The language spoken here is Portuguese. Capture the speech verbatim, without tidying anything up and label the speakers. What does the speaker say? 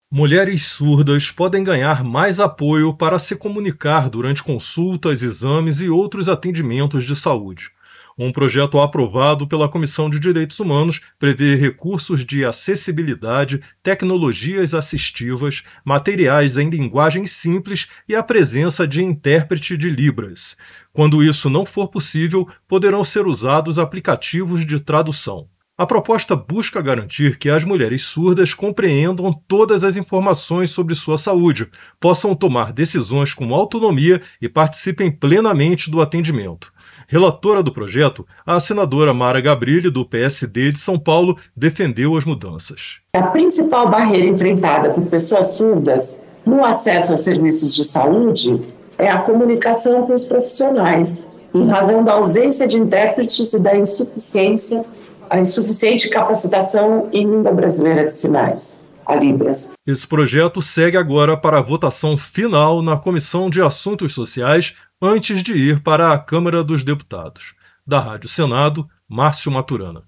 Speaker 1: Mulheres surdas podem ganhar mais apoio para se comunicar durante consultas, exames e outros atendimentos de saúde. Um projeto aprovado pela Comissão de Direitos Humanos prevê recursos de acessibilidade, tecnologias assistivas, materiais em linguagem simples e a presença de intérprete de Libras. Quando isso não for possível, poderão ser usados aplicativos de tradução. A proposta busca garantir que as mulheres surdas compreendam todas as informações sobre sua saúde, possam tomar decisões com autonomia e participem plenamente do atendimento. Relatora do projeto, a senadora Mara Gabrilli, do P S D de São Paulo, defendeu as mudanças.
Speaker 2: A principal barreira enfrentada por pessoas surdas no acesso aos serviços de saúde é a comunicação com os profissionais, em razão da ausência de intérpretes e da insuficiência a insuficiente capacitação em língua brasileira de sinais, a Libras.
Speaker 1: Esse projeto segue agora para a votação final na Comissão de Assuntos Sociais, antes de ir para a Câmara dos Deputados. Da Rádio Senado, Márcio Maturana.